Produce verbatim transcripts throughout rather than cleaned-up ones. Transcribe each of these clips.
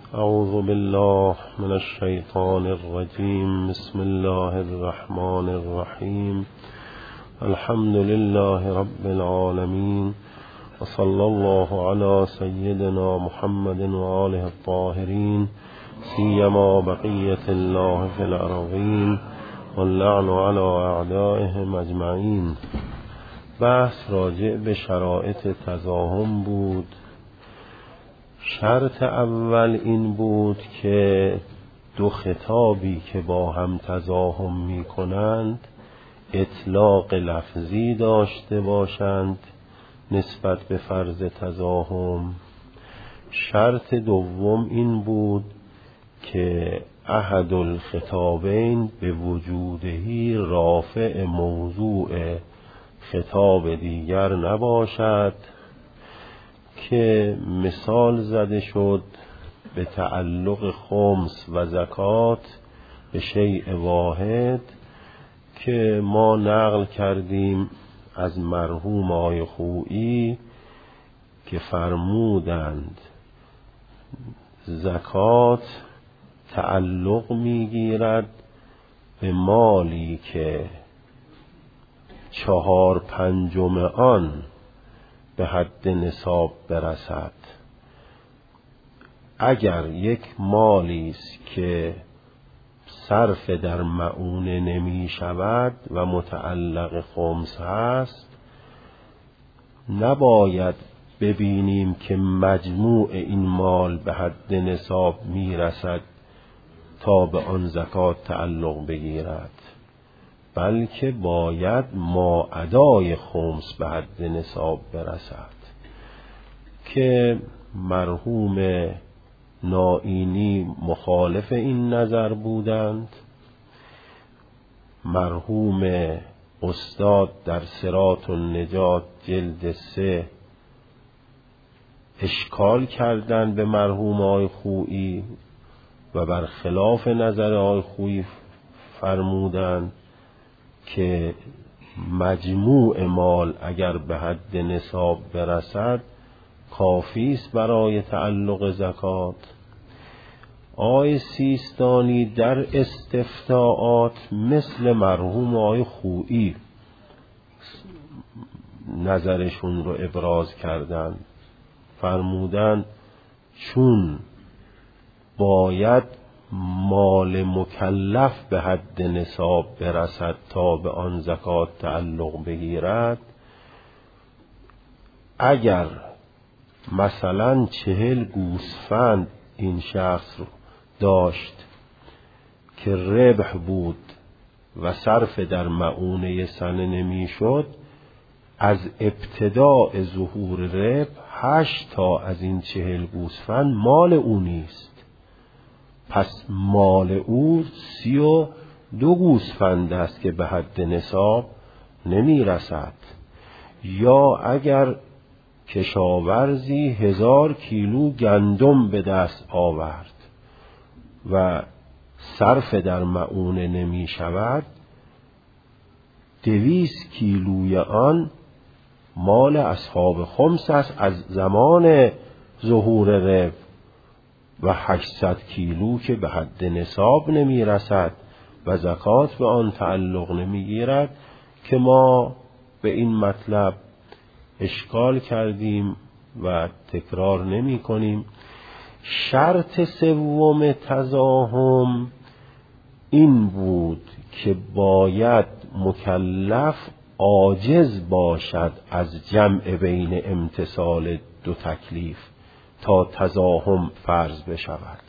اعوذ بالله من الشیطان الرجیم. بسم الله الرحمن الرحیم. الحمد لله رب العالمین و صلی الله علی سیدنا محمد و آله الطاهرین سیما بقیة الله فی الارضین واللعن علی اعدائهم اجمعین. بحث راجع به شرایط تزاحم بود. شرط اول این بود که دو خطابی که با هم تزاحم می کنند اطلاق لفظی داشته باشند نسبت به فرض تزاحم. شرط دوم این بود که احد الخطابین به وجودهی رافع موضوع خطاب دیگر نباشد، که مثال زده شد به تعلق خمس و زکات به شیء واحد که ما نقل کردیم از مرحوم آقای خویی که فرمودند زکات تعلق میگیرد به مالی که چهار پنجم آن به حد نصاب برسد. اگر یک مالی است که صرف در مؤونه نمی شود و متعلق خمس هست، نباید ببینیم که مجموع این مال به حد نصاب می رسد تا به آن زکات تعلق بگیرد، بلکه باید ما ادای خمس به حد نصاب برسد، که مرحوم نائینی مخالف این نظر بودند. مرحوم استاد در صراط النجات جلد سه اشکال کردند به مرحوم آقای خویی و برخلاف نظر آقای خویی فرمودند که مجموع مال اگر به حد نصاب برسد کافی است برای تعلق زکات. آقای سیستانی در استفتاءات مثل مرحوم آقای خویی نظرشون رو ابراز کردند، فرمودند چون باید مال مکلف به حد نصاب برسد تا به آن زکات تعلق بگیرد، اگر مثلا چهل گوسفند این شخص رو داشت که ربح بود و صرف در مؤونه سنه نمی شد، از ابتداء ظهور ربح هشت تا از این چهل گوسفند مال او نیست، پس مال او سی و دو گوسفند است که به حد نصاب نمی رسد. یا اگر کشاورزی هزار کیلو گندم به دست آورد و صرف در مؤونه نمی شود، دویست کیلوی آن مال اصحاب خمس است از زمان ظهور ربح، و هشتصد کیلو که به حد نصاب نمی رسد و زکات به آن تعلق نمی گیرد، که ما به این مطلب اشکال کردیم و تکرار نمی کنیم. شرط سوم تزاحم این بود که باید مکلف عاجز باشد از جمع بین امتثال دو تکلیف تا تزاحم فرض بشود.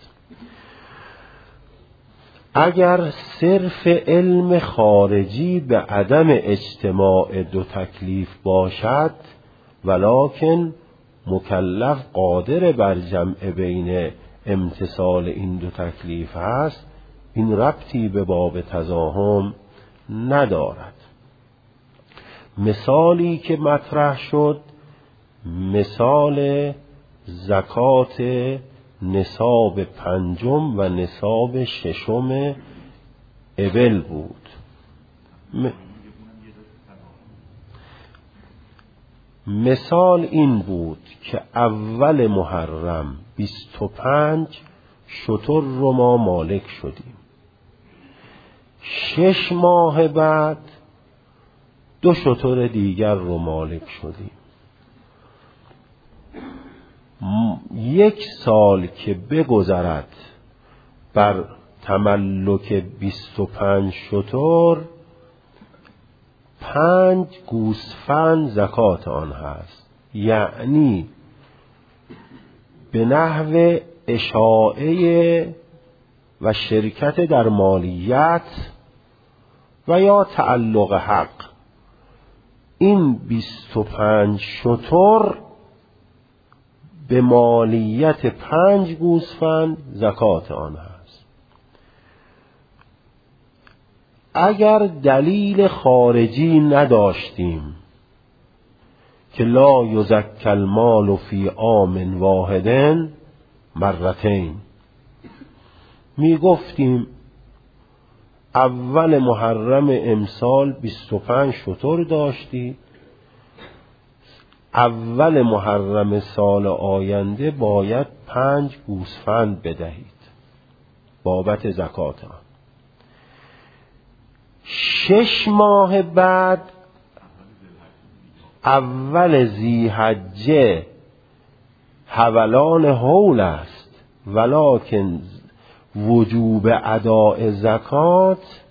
اگر صرف علم خارجی به عدم اجتماع دو تکلیف باشد ولکن مکلف قادر بر جمع بین امتثال این دو تکلیف هست، این ربطی به باب تزاحم ندارد. مثالی که مطرح شد مثال زکات نصاب پنجم و نصاب ششم ابل بود. م... مثال این بود که اول محرم بیست و پنج شتر رو ما مالک شدیم. شش ماه بعد دو شتر دیگر رو مالک شدیم. یک سال که بگذرد بر تملک بیست و پنج شتر، پنج گوسفند زکات آن هست. یعنی به نحو اشاعه و شرکت در مالیت و یا تعلق حق، این بیست و پنج شتر به مالیت پنج گوسفند زکات آن هست. اگر دلیل خارجی نداشتیم که لا یزکی المال فی عام واحد مرتین، می گفتیم اول محرم امسال بیست و پنج شتر داشتی، اول محرم سال آینده باید پنج گوسفند بدهید بابت زکات آن. شش ماه بعد اول ذی‌حجه حولان حول است، ولکن وجوب اداء زکات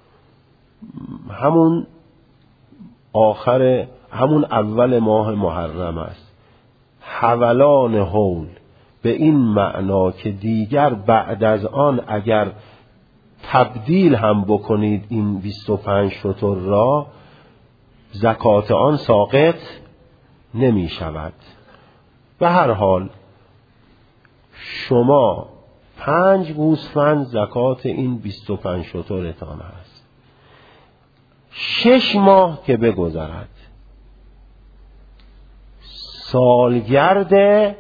همون آخر همون اول ماه محرم است. حولان حول به این معنا که دیگر بعد از آن اگر تبدیل هم بکنید این بیست و پنج شتر را، زکات آن ساقط نمی شود. به هر حال شما پنج گوسفند زکات این بیست و پنج شترتان هست. شش ماه که بگذرد سالگرد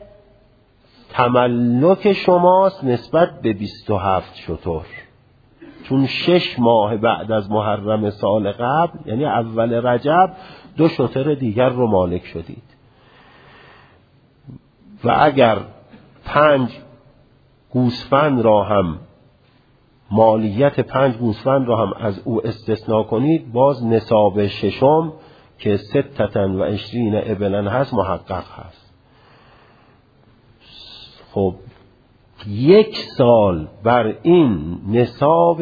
تملک شماست نسبت به بیست و هفت شتر، چون شش ماه بعد از محرم سال قبل یعنی اول رجب دو شتر دیگر رو مالک شدید و اگر پنج گوسفند را هم مالیت پنج گوسفند را هم از او استثناء کنید، باز نصاب ششم که ستتن و عشرین ابلن هست محقق هست. خب یک سال بر این نصاب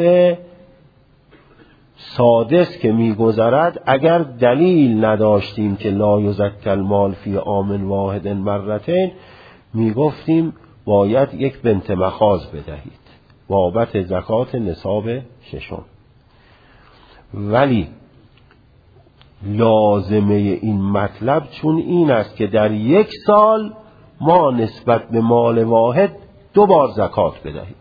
سادس که میگذرد اگر دلیل نداشتیم که لا یزکی المال فی عام واحد مرتین، میگفتیم باید یک بنت مخاض بدهید بابت زکات نصاب ششم. ولی لازمه این مطلب چون این است که در یک سال ما نسبت به مال واحد دو بار زکات بدهیم.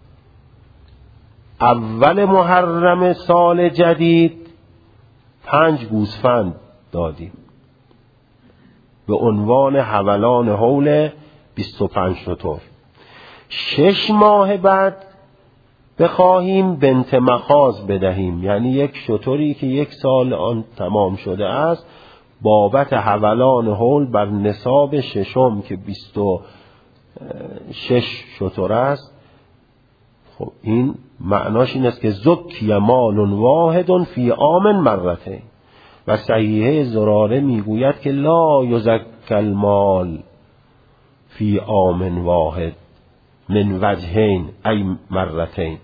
اول محرم سال جدید پنج گوسفند دادیم به عنوان حولان حول بیست و پنج شتر. شش ماه بعد بخواهیم بنت مخاض بدهیم، یعنی یک شتری که یک سال آن تمام شده است، بابت حولان حول بر نصاب ششم که بیست و شش شتر است. خب این معناش این است که زکی مال واحد فی عام مرتین. و صحیحه زراره میگوید که لا یزکی المال فی عام واحد من وجهین ای مرتین.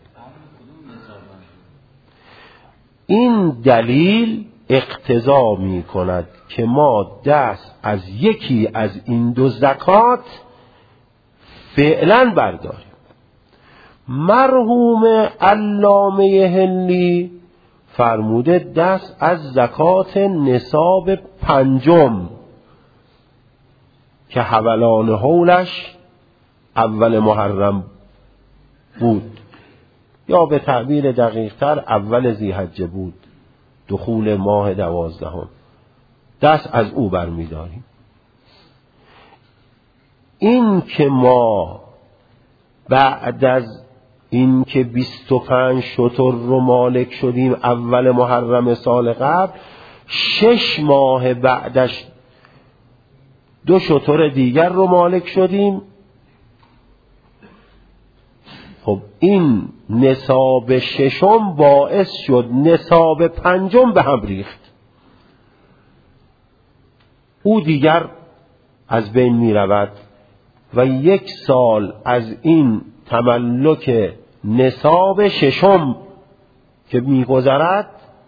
این دلیل اقتضا می کند که ما دست از یکی از این دو زکات فعلا برداریم. مرحوم علامه هندی فرموده دست از زکات نصاب پنجم که حولان حولش اول محرم بود، یا به تعبیر دقیق تر اول ذی‌حجه بود، دخول ماه دوازدهم، دست از او برمی‌داریم. این که ما بعد از این که بیست و پنج شتر رو مالک شدیم اول محرم سال قبل، شش ماه بعدش دو شتر دیگر رو مالک شدیم، خب این نصاب ششم باعث شد نصاب پنجم به هم ریخت، او دیگر از بین می رود و یک سال از این تملک نصاب ششم که می گذرد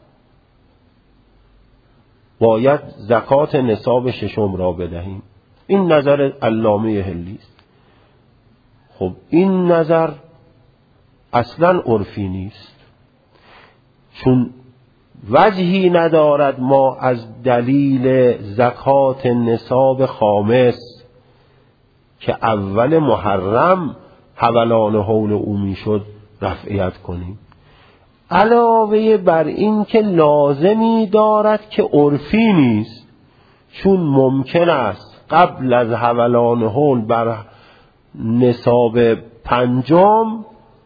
باید زکات نصاب ششم را بدهیم. این نظر علامه حلی است. خب این نظر اصلا عرفی نیست، چون وجهی ندارد ما از دلیل زکات نصاب خامس که اول محرم حولان حول او میشد رفعیت کنیم، علاوه بر این که لازمی دارد که عرفی نیست، چون ممکن است قبل از حولان حول بر نصاب پنجم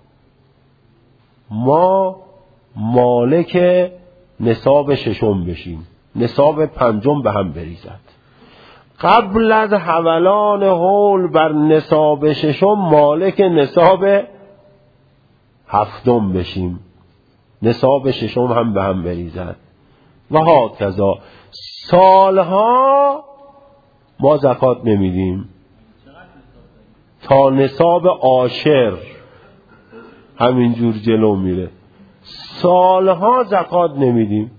ما مالک نصاب ششم بشیم، نصاب پنجم به هم بریزد. قبل از حولان حول بر نصاب ششم مالک نصاب هفتم بشیم، نصاب ششم هم به هم بریزد و هاکذا. سالها ما زکات نمیدیم تا نصاب عاشر همینجور جلو میره، سالها زکات نمیدیم.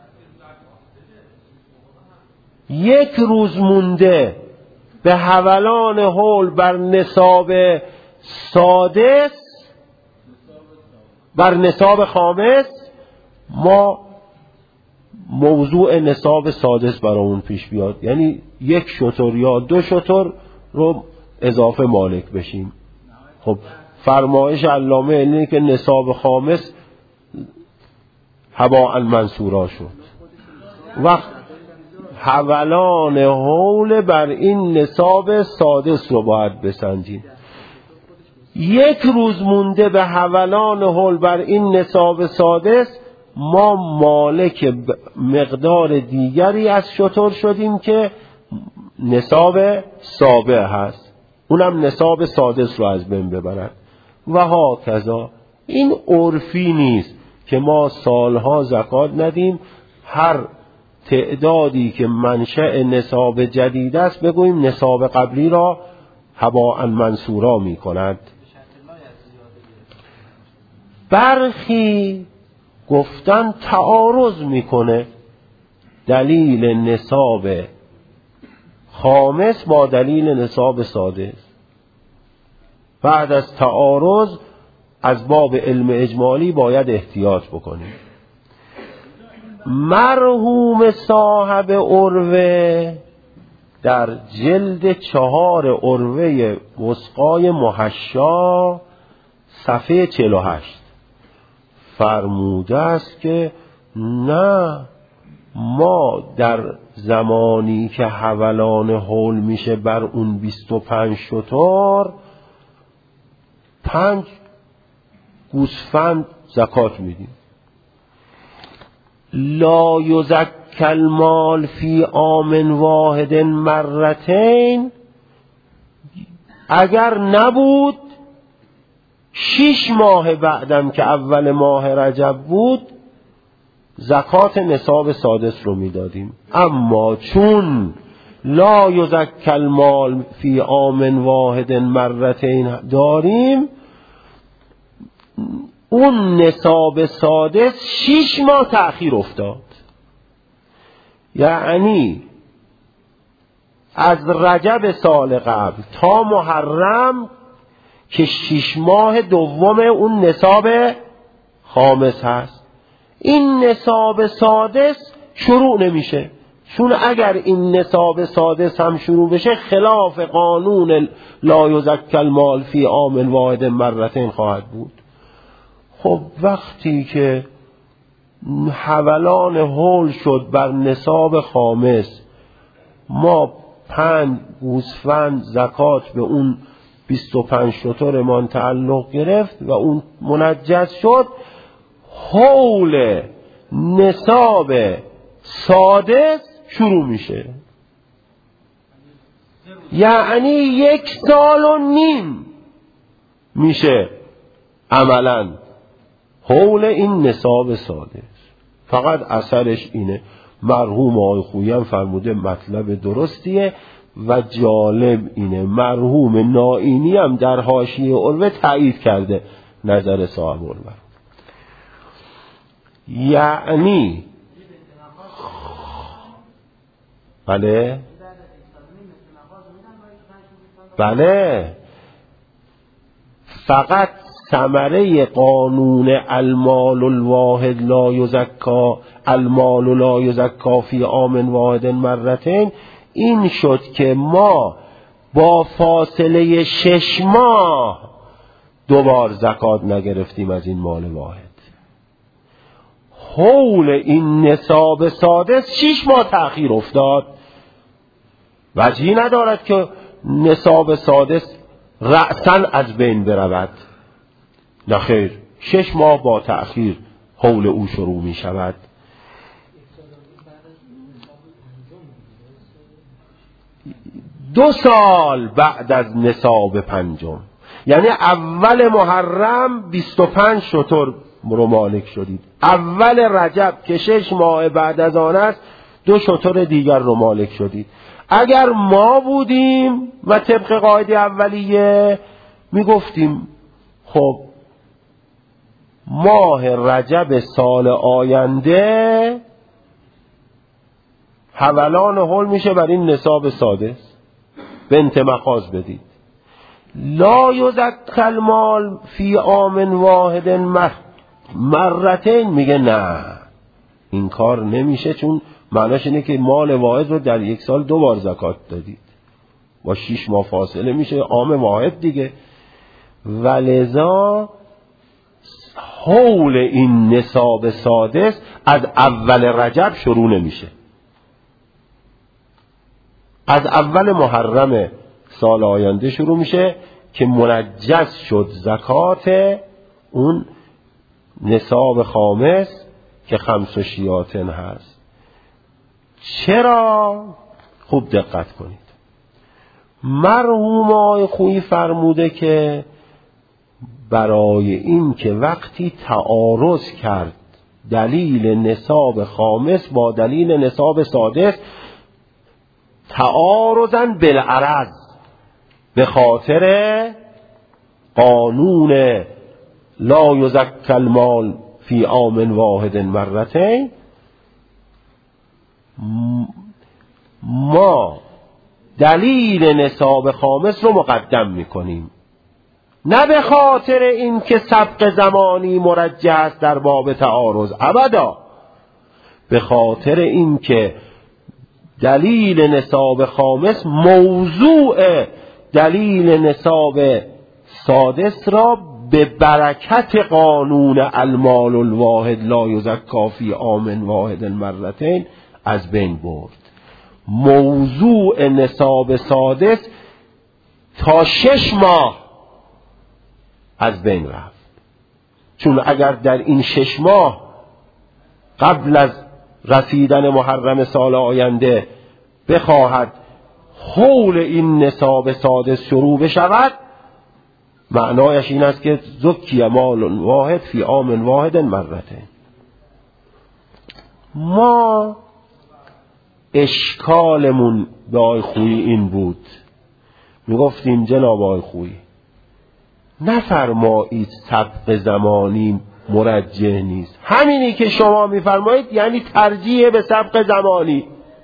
یک روز مونده به حولان حول بر نصاب سادس بر نصاب خامس ما موضوع نصاب سادس برامون پیش بیاد، یعنی یک شتر یا دو شتر رو اضافه مالک بشیم. خب فرمایش علامه اینه که نصاب خامس هباء منصورا شد. وقت حولان حول بر این نصاب سادس رو باید بسنجیم. یک روز مونده به حولان حول بر این نصاب سادس ما مالک مقدار دیگری از شتر شدیم که نصاب سابع هست، اونم نصاب سادس رو از بین ببرد و هاکذا. این عرفی نیست که ما سالها زکات ندیم، هر تعدادی که منشأ نصاب جدید است بگوییم نصاب قبلی را هباء منصورا می کند. برخی گفتن تعارض میکنه دلیل نصاب خامس با دلیل نصاب سادس. بعد از تعارض از باب علم اجمالی باید احتیاط بکنیم. مرحوم صاحب عروه در جلد چهار عروه وثقای محشا صفحه چهل و هشت فرموده است که نه، ما در زمانی که حولان حول میشه بر اون بیست و پنج شتر پنج گوسفند زکات میدیم. لا یزکی المال فی عام واحد مرتین، اگر نبود شش ماه بعدم که اول ماه رجب بود زکات نصاب سادس رو میدادیم. اما چون لا یزکی المال فی عام واحد مرتین داریم، اون نصاب سادس شش ماه تأخیر افتاد، یعنی از رجب سال قبل تا محرم که شش ماه دوم اون نصاب خامس هست، این نصاب سادس شروع نمیشه، چون اگر این نصاب سادس هم شروع بشه خلاف قانون لا یزکی المال فی عام واحد مرتین خواهد بود. خب وقتی که حولان حول شد بر نصاب خامس، ما پنج گوسفند زکات به اون بیست و پنج شترمان تعلق گرفت و اون منجز شد، حول نصاب سادس شروع میشه، یعنی یک سال و نیم میشه عملا حول این نصاب ساده. فقط اثرش اینه. مرحوم آقای خویی هم فرموده مطلب درستیه و جالب اینه مرحوم نائینی هم در حاشیه عروه تایید کرده نظر صاحب العروه. یعنی بله بله فقط ثمره قانون المال الواحد لا یزکا المال لا یزکا فی عام واحد مرتين این شد که ما با فاصله شش ماه دوبار زکات نگرفتیم از این مال واحد. حول این نصاب سادس شش ماه تأخیر افتاد. وجهی ندارد که نصاب سادس رأساً از بین برود. نه خیر، شش ماه با تأخیر حول او شروع می شود. دو سال بعد از نصاب پنجم، یعنی اول محرم بیست و پنج شتر رو مالک شدید. اول رجب که شش ماه بعد از آن است دو شتر دیگر رو مالک شدید. اگر ما بودیم و طبق قاعده اولیه می گفتیم خب ماه رجب سال آینده حولان حول میشه بر این نصاب سادس، بنت مخاض بدید. لا یزکى المال فی عام واحد مرتين میگه نه این کار نمیشه، چون معناش اینه که مال واحد رو در یک سال دو بار زکات دادید، با شش ماه فاصله میشه عام واحد دیگه. ولذا حول این نصاب سادس از اول رجب شروع نمیشه، از اول محرم سال آینده شروع میشه که منجز شد زکات اون نصاب خامس که خمس و شیاتن هست. چرا؟ خوب دقت کنید. مرحوم آقای خویی فرموده که برای این که وقتی تعارض کرد دلیل نصاب خامس با دلیل نصاب سادس، تعارضاً بالعرض، به خاطر قانون لا یزکى المال فی عام واحد مرتين، ما دلیل نصاب خامس رو مقدم میکنیم، نه به خاطر این که سبق زمانی مرجح است در باب تعارض، ابدا، به خاطر این که دلیل نصاب خامس موضوع دلیل نصاب سادس را به برکت قانون المال الواحد لا یزکى فی عام واحد مرتين از بین برد. موضوع نصاب سادس تا شش ماه از بین رفت، چون اگر در این شش ماه قبل از رسیدن محرم سال آینده بخواهد حول این نصاب سادس شروع بشود، معنایش این است که زکی مال واحد فی عام واحد مرتين. ما اشکالمون به آقای خویی این بود، میگفتیم جناب آقای خویی نفرمایید سبق زمانی مرجح نیست، همینی که شما میفرمایید یعنی ترجیح به سبق زمانی.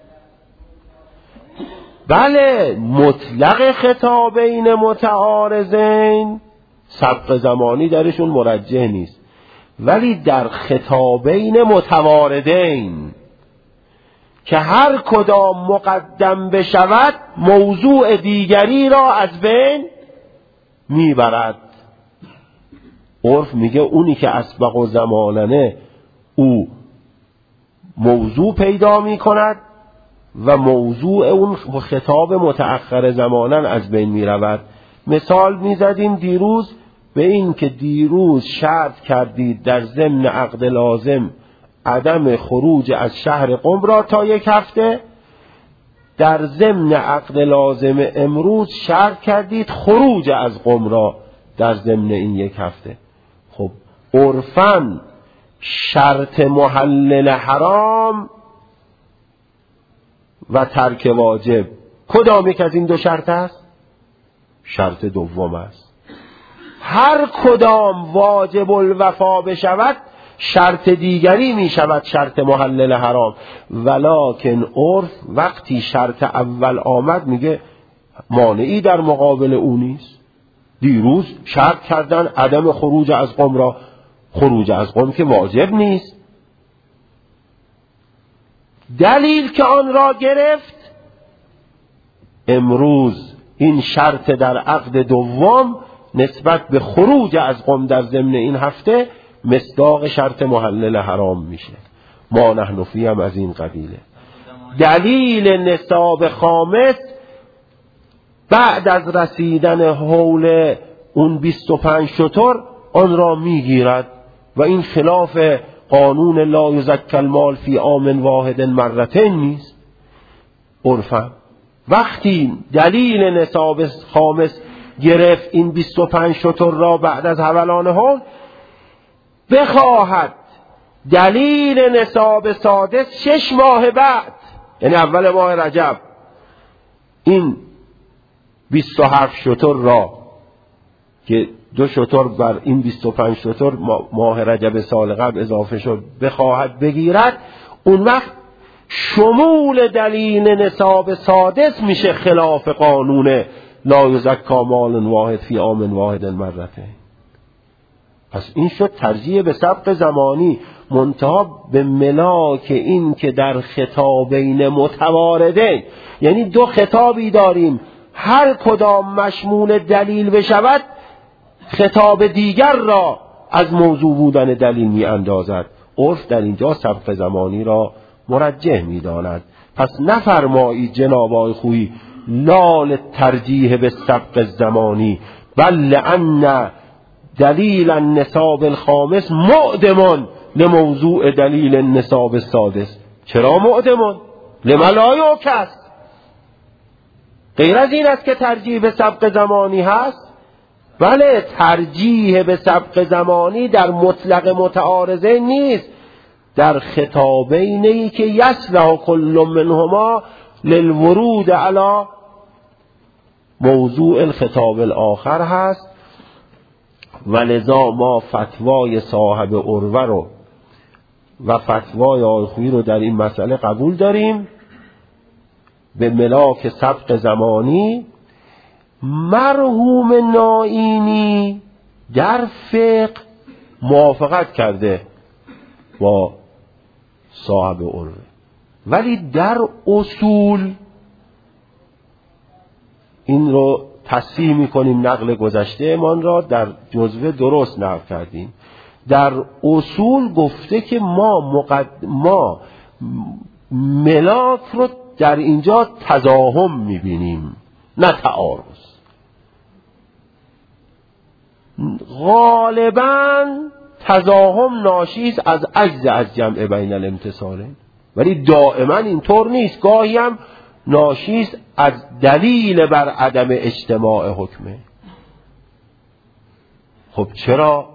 بله، مطلق خطابین متعارضین سبق زمانی درشون مرجح نیست، ولی در خطابین متواردین که هر کدام مقدم بشود موضوع دیگری را از بین میبرد. عرف میگه اونی که اسبق و زماننه او موضوع پیدا میکند و موضوع اون خطاب متأخر زمانن از بین میرود. مثال میزدیم دیروز به این که دیروز شرط کردید در ضمن عقد لازم عدم خروج از شهر قم را تا یک هفته، در ضمن عقد لازم امروز شرط کردید خروج از قم را در ضمن این یک هفته. خب عرفاً شرط محلل حرام و ترک واجب کدام یک از این دو شرط است؟ شرط دوم است. هر کدام واجب الوفا بشود شرط دیگری می شود شرط محلل حرام، ولکن عرف وقتی شرط اول آمد میگه مانعی در مقابل او نیست. دیروز شرط کردن عدم خروج از قم را، خروج از قم که واجب نیست، دلیل که آن را گرفت امروز این شرط در عقد دوم نسبت به خروج از قم در ضمن این هفته مصداق شرط محلل حرام میشه. ما نحن فی هم از این قبیله. دلیل نصاب خامس بعد از رسیدن حول اون بیست و پنج شتر آن را میگیرد و این خلاف قانون لا یزکی المال فی عام واحد مرتين نیست. عرفا وقتی دلیل نصاب خامس گرفت این بیست و پنج شتر را بعد از حولان حول، بخواهد دلیل نصاب سادس شش ماه بعد، یعنی اول ماه رجب، این بیست و هفت شتر را که دو شتر بر این بیست و پنج شتر ماه رجب سال قبل اضافه شد بخواهد بگیرد، اون وقت شمول دلیل نصاب سادس میشه خلاف قانون لا یزکی مال واحد فی عام واحد مرتين. پس این شد ترجیح به سبق زمانی، منتها به ملاک این که در خطابین متواردین، یعنی دو خطابی داریم هر کدام مشمول دلیل بشود خطاب دیگر را از موضوع بودن دلیل می اندازد. عرف در اینجا سبق زمانی را مرجح می داند. پس نفرمایید جناب آقای خویی لال ترجیح به سبق زمانی، بل لأن دلیل النصاب الخامس معدم لموضوع دلیل النصاب السادس. چرا معدم؟ لما لا یعکس. غیر از این است که ترجیح به سبق زمانی هست. بله، ترجیح به سبق زمانی در مطلق متعارضه نیست، در خطابینی که یصلح کل منهما للورود علی موضوع الخطاب الاخر هست. ولذا ما فتوای صاحب عروه رو و فتوای آقای خویی رو در این مسئله قبول داریم. به ملاک سبق زمانی مرحوم نائینی در فقه موافقت کرده با صاحب عروه، ولی در اصول این رو تصحیح میکنیم، نقل گذشته امان را در جزوه درست نقل کردیم. در اصول گفته که ما مقد... ما ملاک رو در اینجا تزاحم میبینیم نه تعارض. غالباً تزاحم ناشی از عجز از جمع بین الامتصالین، ولی دائما اینطور نیست، گاهی هم ناشی از دلیل بر عدم اجتماع حکمه. خب چرا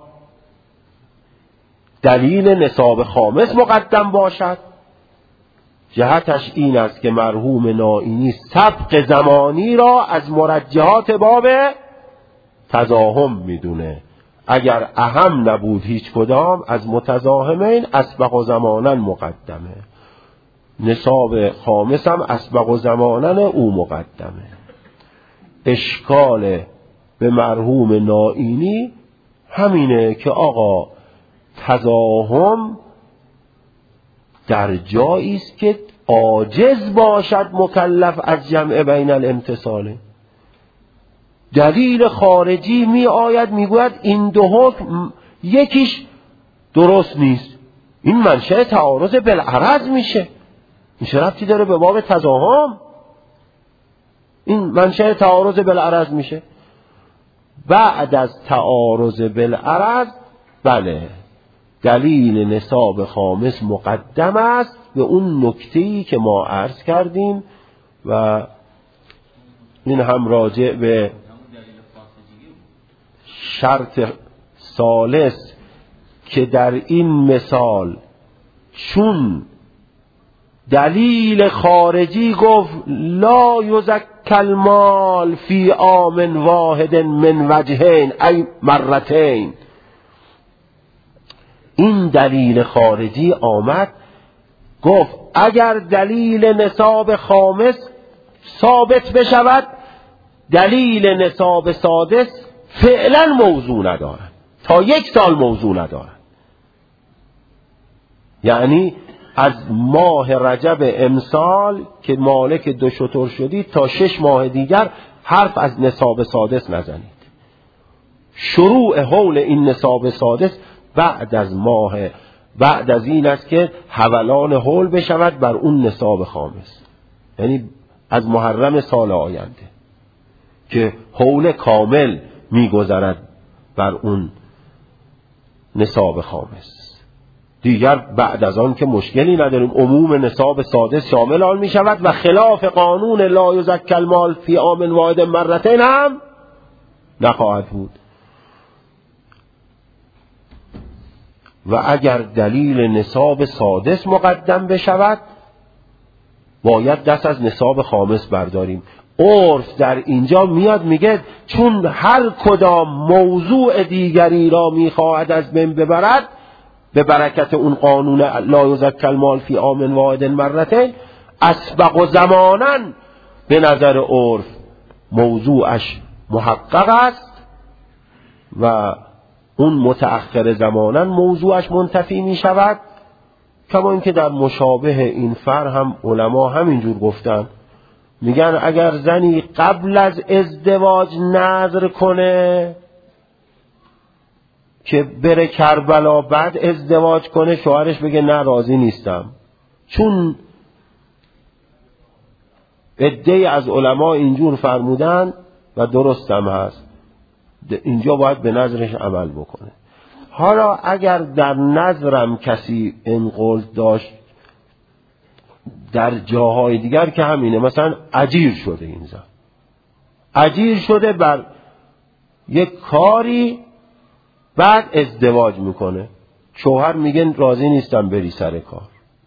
دلیل نصاب خامس مقدم باشد؟ جهتش این است که مرحوم نائینی سبق زمانی را از مرجحات باب تزاحم میدونه. اگر اهم نبود هیچ کدام از متزاحمین اسبق زمانا مقدمه، نصاب خامس هم اسبق زمانا او مقدمه. اشکال به مرحوم نائینی همینه که آقا تزاحم در جایی است که عاجز باشد مکلف از جمع بین الامتصال. دلیل خارجی می آید می گوید این دو حکم یکیش درست نیست، این منشأ تعارض بالعرض میشه. این چه ربطی داره به باب تزاحم؟ این منشأ تعارض بالعرض میشه. بعد از تعارض بالعرض بله دلیل نصاب خامس مقدم است به اون نکته‌ای که ما عرض کردیم و این هم راجع به شرط ثالث که در این مثال چون دلیل خارجی گفت لا یزکی المال فی عام واحد من وجهین ای مرتین، این دلیل خارجی آمد گفت اگر دلیل نصاب خامس ثابت بشود دلیل نصاب سادس فعلا موضوع ندارد، تا یک سال موضوع ندارد. یعنی از ماه رجب امسال که مالک دو شتر شدید تا شش ماه دیگر حرف از نصاب سادس نزنید. شروع حول این نصاب سادس بعد از ماه بعد از این است که حولان حول بشود بر اون نصاب خامس، یعنی از محرم سال آینده که حول کامل میگذرد بر اون نصاب خامس. دیگر بعد از آن که مشکلی نداریم، عموم نصاب سادس شامل آن می شود و خلاف قانون لا یزکی المال فی عام واحد مرتین هم نخواهد بود. و اگر دلیل نصاب سادس مقدم بشود باید دست از نصاب خامس برداریم. عرف در اینجا میاد میگه چون هر کدام موضوع دیگری را میخواهد از بین ببرد به برکت اون قانون لا یزکی المال فی عام واحد مرتین، اسبق و زمانا به نظر عرف موضوعش محقق است و اون متأخر زمانا موضوعش منتفی می شود. کما اینکه در مشابه این فر هم علما همینجور گفتن، میگن اگر زنی قبل از ازدواج نذر کنه که بره کربلا بعد ازدواج کنه، شوهرش بگه نه راضی نیستم، چون عده‌ای از علما اینجور فرمودن و درست هم هست، اینجا باید به نظرش عمل بکنه. حالا اگر در نظرم کسی انقل داشت در جاهای دیگر که همینه، مثلا اجیر شده، این زن اجیر شده بر یک کاری بعد ازدواج میکنه، شوهر میگه راضی نیستم بری سر کار،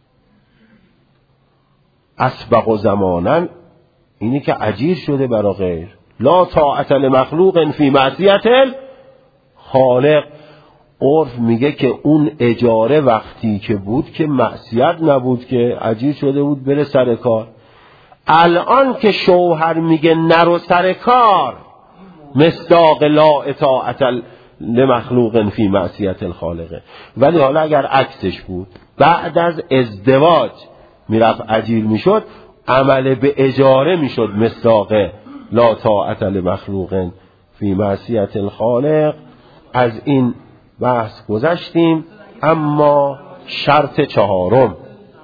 اسبق و زمانن اینی که اجیر شده برا غیر. لا طاعت لمخلوق فی معصیت الخالق. عرف میگه که اون اجاره وقتی که بود که معصیت نبود، که اجیر شده بود بره سر کار. الان که شوهر میگه نرو سر کار، مصداق لا اطاعت لمخلوق فی معصیت الخالق. ولی حالا اگر عکسش بود، بعد از ازدواج میرفت اجیر میشد، عمل به اجاره میشد مصداق لا طاعت لمخلوق فی معصیت الخالق. از این بحث گذشتیم. اما شرط چهارم،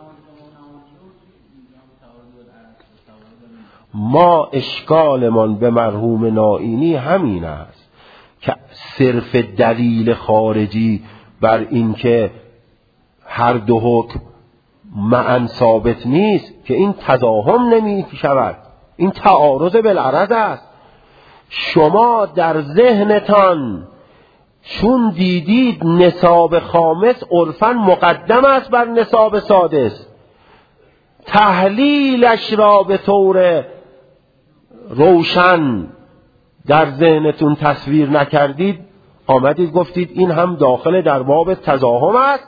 ما اشکالمان به مرحوم نائینی همین است که صرف دلیل خارجی بر این که هر دو حکم معا ثابت نیست، که این تضاهم نمی شود، این تعارض بالعرض است. شما در ذهنتان چون دیدید نصاب خامس عرفاً مقدم است بر نصاب سادس، تحلیلش را به طور روشن در ذهنتون تصویر نکردید، آمدید گفتید این هم داخل در باب تضاهم است.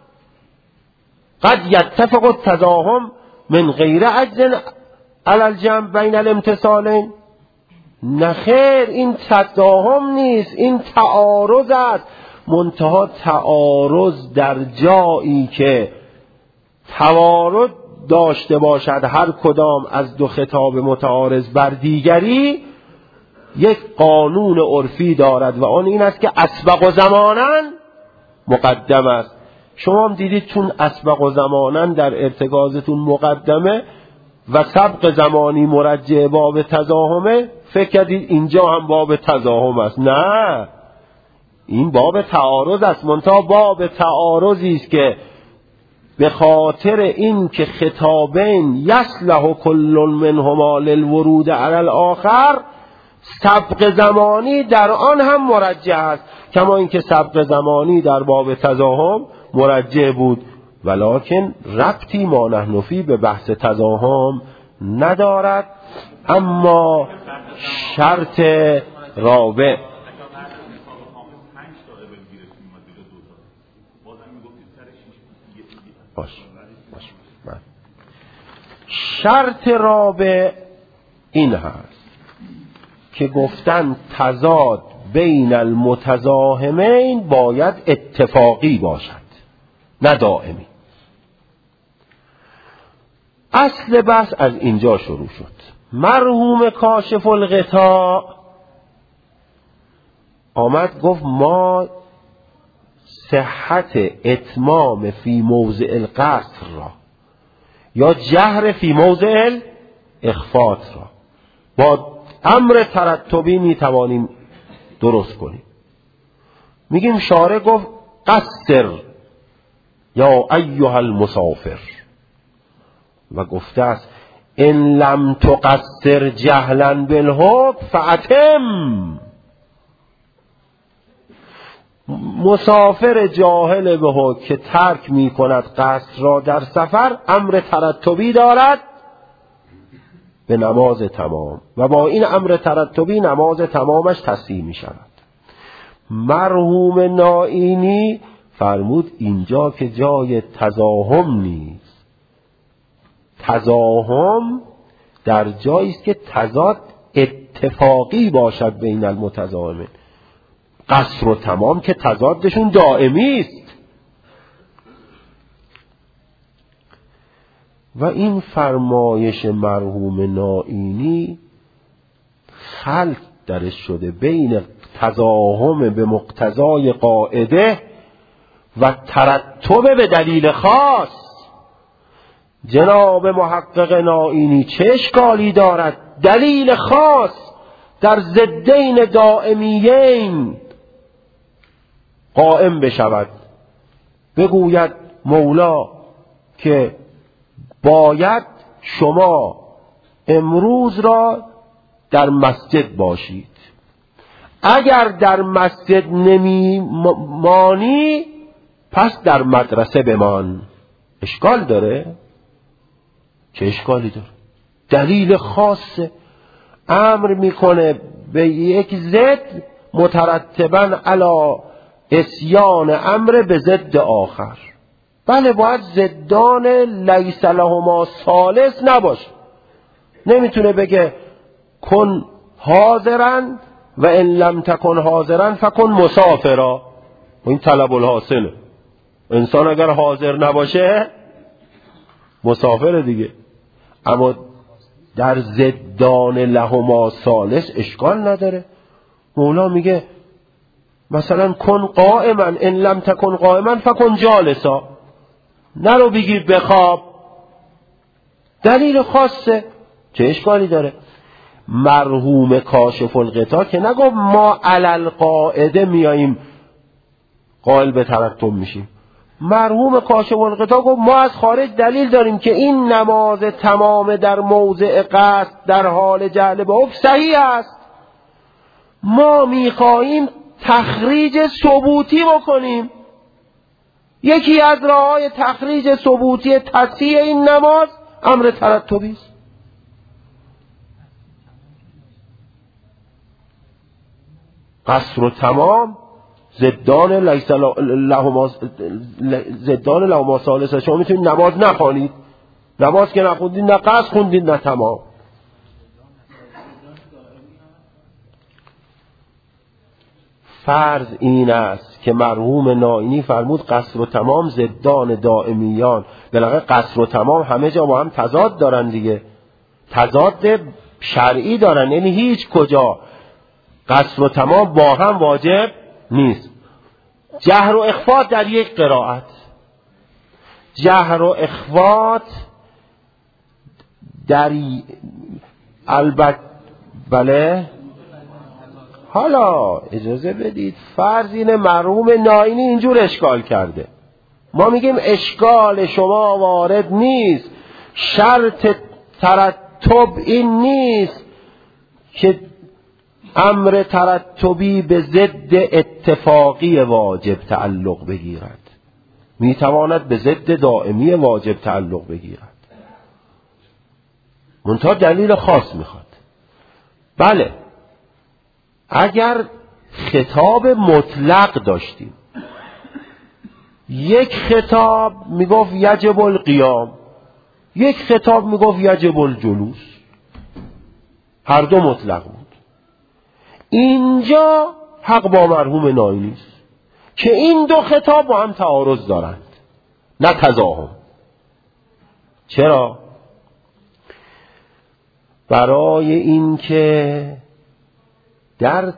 قد یتفق التضاهم من غیر عجز علی الجمع بین الامتصالین. نخیر، این تضاهم نیست، این تعارض است. منتها تعارض در جایی که توارد داشته باشد هر کدام از دو خطاب متعارض بر دیگری، یک قانون عرفی دارد و آن این است که اسبق و زماناً مقدم است. شما هم دیدید چون اسبق و زماناً در ارتکازتون مقدمه و سبق زمانی مرجع باب تضاهمه، فکر کردید اینجا هم باب تضاهم است. نه، این باب تعارض است. منتها باب تعارضی است که به خاطر این که خطابین یصلح کل منهما للورود علی الاخر، سبق زمانی در آن هم مرجح است، کما اینکه سبق زمانی در باب تزاحم مرجح بود، ولکن ربطی ما نحن فی به بحث تزاحم ندارد. اما شرط رابع باش باش من. شرط رابع این هست که گفتن تضاد بین المتزاحمین باید اتفاقی باشد نه دائمی. اصل بحث از اینجا شروع شد. مرحوم کاشف الغطاء آمد گفت ما صحت اتمام فی موضع القصر را یا جهر فی موضع الاخفات را با امر ترتبی میتوانیم درست کنیم. میگیم شارع گفت قصر یا ایها المسافر و گفته است ان لم تقصر جهلا بالحکم فاتم. مسافر جاهل به حکم که ترک می کند قصر را در سفر امر ترتبی دارد به نماز تمام و با این امر ترتبی نماز تمامش تصحیح می شود. مرحوم نائینی فرمود اینجا که جای تزاحم نیست. تزاحم در جایی است که تضاد اتفاقی باشد بین المتزاحمین. قصر و تمام که تضادشون دائمی است. و این فرمایش مرحوم نائینی خلط درش شده بین تزاحم به مقتضای قاعده و ترتب به دلیل خاص. جناب محقق نائینی چه اشکالی دارد دلیل خاص در ضدین دائمیین قائم بشود، بگوید مولا که باید شما امروز را در مسجد باشید، اگر در مسجد نمی مانی پس در مدرسه بمان. اشکال داره؟ چه اشکالی داره؟ دلیل خاصه امر میکنه به یک ضد مترتبا علی اسیان امر به ضد آخر. بله باید ضدان لیس لهما ثالث نباشه. نمیتونه بگه کن حاضرن و ان لم تکن حاضرن فکن مسافرا. این طلب الحاصله. انسان اگر حاضر نباشه مسافر دیگه. اما در ضدان لهما ثالث اشکال نداره. مولا میگه مثلا کن قائما ان لم تکن قائما فکن جالسا. نرو بگی بخواب. دلیل خاصه. چه اشکالی داره؟ مرحوم کاشف الغطاء که نگو ما علل قاعده میاییم قائل به ترتب میشیم. مرحوم کاشف الغطاء گفت ما از خارج دلیل داریم که این نماز تمام در موضع قصد در حال جهل به حکم صحیح است. ما میخواهیم تخریج ثبوتی بکنیم. یکی از راه‌های تخریج ثبوتی تصحیح این نماز امر ترتبی است. قصر و تمام زدان لیس لهما زدان لهما ثالثه. شما میتونید نماز نخوانید، نماز که نخوندید نه قصر خوندید نه تمام. فرض این است که مرحوم نائینی فرمود قصر و تمام زدان دائمیان. بالاخره قصر و تمام همه جا با هم تضاد دارن دیگه، تضاد شرعی دارن، یعنی هیچ کجا قصر و تمام با هم واجب نیست. جهر و اخفات در یک قرائت، جهر و اخفات در البته بله. حالا اجازه بدید فرض اینه مرحوم نائینی اینجور اشکال کرده، ما میگیم اشکال شما وارد نیست. شرط ترتب این نیست که امر ترتبی به ضد اتفاقی واجب تعلق بگیرد، میتواند به ضد دائمی واجب تعلق بگیرد، منتها دلیل خاص میخواد. بله اگر خطاب مطلق داشتیم، یک خطاب میگفت یجب القیام، یک خطاب میگفت یجب الجلوس، هر دو مطلق بود. اینجا حق با مرحوم ناینی است که این دو خطاب با هم تعارض دارند، نه تضاهم. چرا؟ برای این که در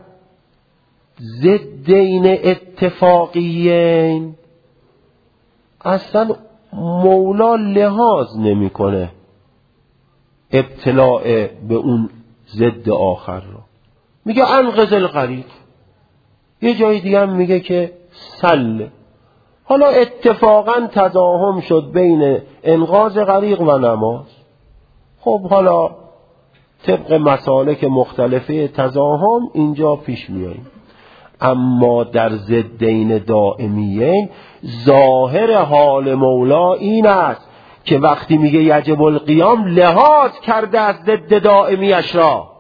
ضد این اتفاقیین اصلا مولا لحاظ نمیکنه ابتلاع به اون ضد آخر رو. میگه انقذ الغریق، یه جای دیگه هم میگه که سل. حالا اتفاقا تضاهم شد بین انقاذ غریق و نماز. خب حالا طبق مسالک مختلفه تضاهم اینجا پیش میاییم، اما در ضدین دائمیین ظاهر حال مولا این است که وقتی میگه یجب القیام لحاظ کرده از ضد دائمیش را،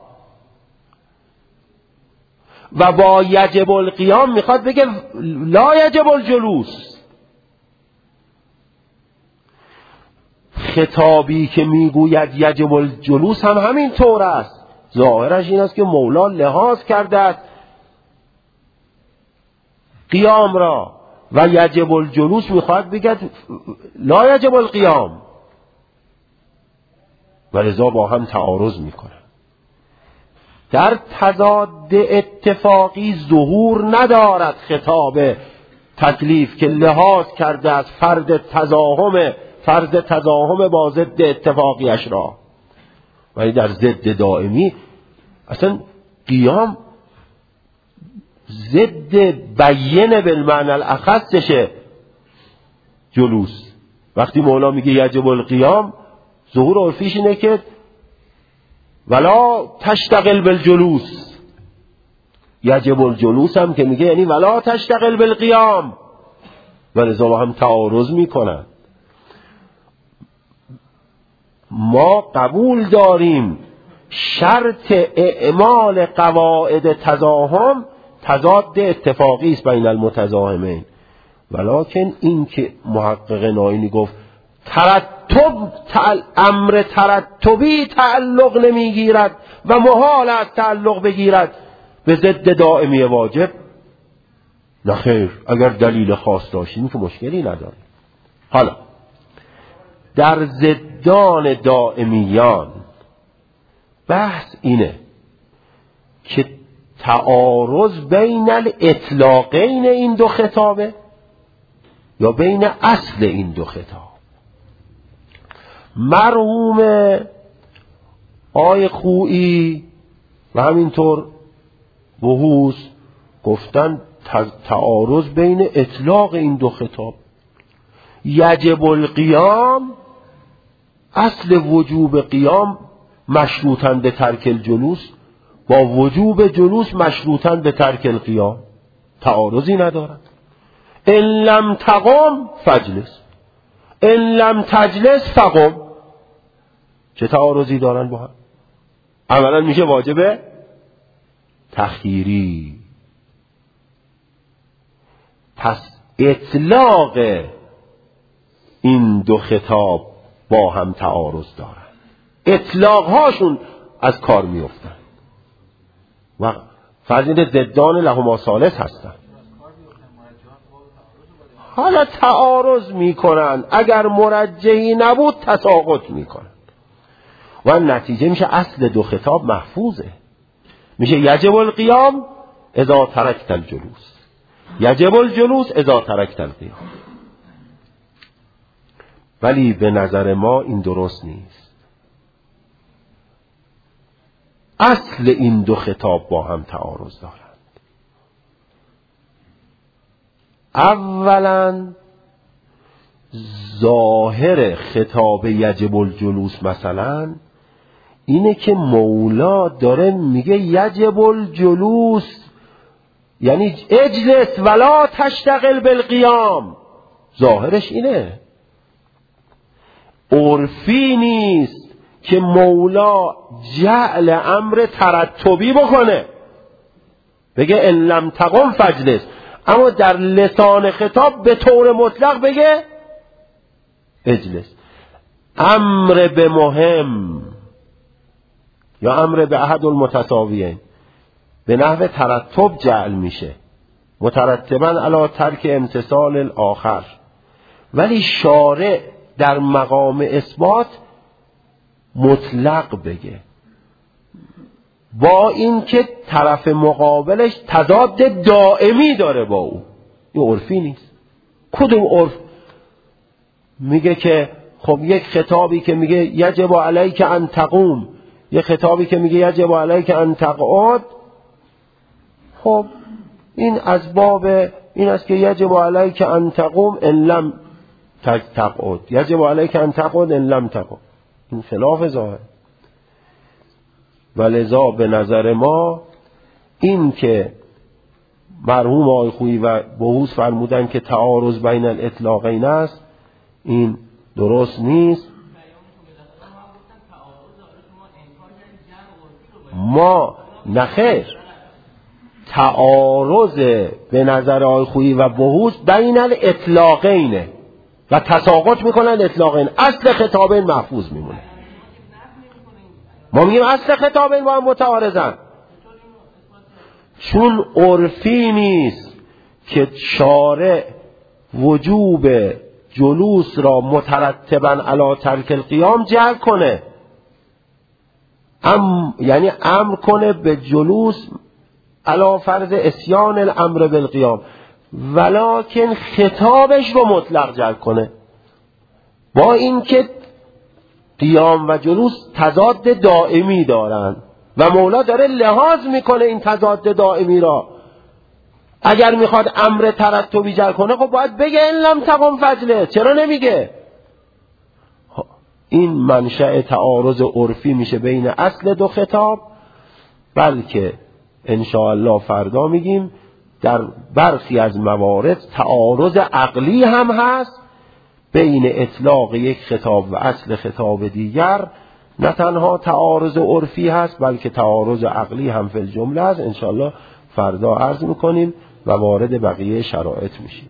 و با یجب القیام میخواد بگه لا یجب الجلوس. خطابی که میگوید یجب الجلوس هم همین طور است، ظاهرش این است که مولا لحاظ کرده است قیام را، و یجب الجلوس میخواد بگه لا یجب القیام، و لذا با هم تعارض میکنه. در تضاد اتفاقی ظهور ندارد خطاب تکلیف که لحاظ کرده از فرد تضاهم فرض تضاهم با ضد اتفاقیش را، ولی در ضد دائمی اصلا قیام ضد بیین بالمعنی الاخصشه جلوس. وقتی مولا میگه یجب القیام، ظهور عرفیش اینه که ولا تشتغل بالجلوس. یجب الجلوس هم که میگه یعنی ولا تشتغل بالقیام، ولذا با هم تعارض میکنن. ما قبول داریم شرط اعمال قواعد تضاهم تضاد اتفاقی است بین المتضاهمین، ولکن این که محقق ناینی گفت ترتب تعل... امر ترتبی تعلق نمیگیرد و محال است تعلق بگیرد به ضد دائمی واجب، نه خیر، اگر دلیل خاص داشتیم که مشکلی نداریم. حالا در ضدان دائمیان بحث اینه که تعارض بین الاطلاقین این دو خطابه یا بین اصل این دو خطاب. مرحوم آی خویی و همینطور بحوث گفتن تعارض بین اطلاق این دو خطاب. یجب القیام اصل وجوب قیام مشروطاً به ترک الجلوس، با وجوب جلوس مشروطاً به ترک القیام، تعارضی ندارد. ان لم تقم فجلس، ان لم تجلس فقم. چه تعارضی دارن با هم؟ اولا میشه واجب تخییری. پس اطلاق این دو خطاب با هم تعارض دارن، اطلاق هاشون از کار میافتن و فرزند ضدان لهما ثالث هستن. حالا تعارض میکنن، اگر مرجحی نبود تساقط میکنن و نتیجه میشه اصل دو خطاب محفوظه. میشه یجب القیام اذا ترکت الجلوس، یجب الجلوس اذا ترکت القیام. ولی به نظر ما این درست نیست. اصل این دو خطاب با هم تعارض دارند. اولا ظاهر خطاب یجب الجلوس مثلا اینه که مولا داره میگه یجب الجلوس، یعنی اجلس ولا تشتغل بالقیام. ظاهرش اینه، عرفی نیست که مولا جعل امر ترتبی بکنه، بگه ان لم تقم فاجلس، اما در لسان خطاب به طور مطلق بگه اجلس. امر به مهم یا امر به احد المتساویین به نحو ترتب جعل میشه، مترتبا علی ترک امتثال الاخر، ولی شارع در مقام اثبات مطلق بگه، با این که طرف مقابلش تضاد دائمی داره با او. این عرفی نیست. کدوم عرف میگه که خب یک خطابی که میگه یجب علیک ان تقوم، یک خطابی که میگه یجب علیک ان تقعد، خب این از باب این است که یجب علیک ان تقوم ان لم تقعد، یجب علیک ان تقعد ان لم تقعد، این خلاف ظاهر. ولذا به نظر ما این که مرحوم آقای خویی و بهوز فرمودن که تعارض بین الاطلاقین است، این درست نیست. ما نخیر، تعارض به نظر آقای خویی و بهوز بین الاطلاقینه و تساقط میکنن اطلاقین، اصل خطابین محفوظ میمونه. ما میگیم اصل خطابین با هم متعارضن، چون عرفی نیست که شارع وجوب جلوس را مترتبا علی ترک القیام جعل کنه، ام یعنی امر کنه به جلوس علی فرض اسیان الامر بالقیام، ولکن خطابش رو مطلق جعل کنه، با اینکه قیام و جلوس تضاد دائمی دارن و مولا داره لحاظ میکنه این تضاد دائمی را. اگر میخواد امر ترتبی جعل کنه خب باید بگه ان لم تقم فاجلس، چرا نمیگه؟ این منشأ تعارض عرفی میشه بین اصل دو خطاب، بلکه ان شاء الله فردا میگیم در برخی از موارد تعارض عقلی هم هست بین اطلاق یک خطاب و اصل خطاب دیگر. نه تنها تعارض عرفی هست بلکه تعارض عقلی هم فی الجمله است. ان شاء الله فردا عرض میکنیم و وارد بقیه شرایط میشیم.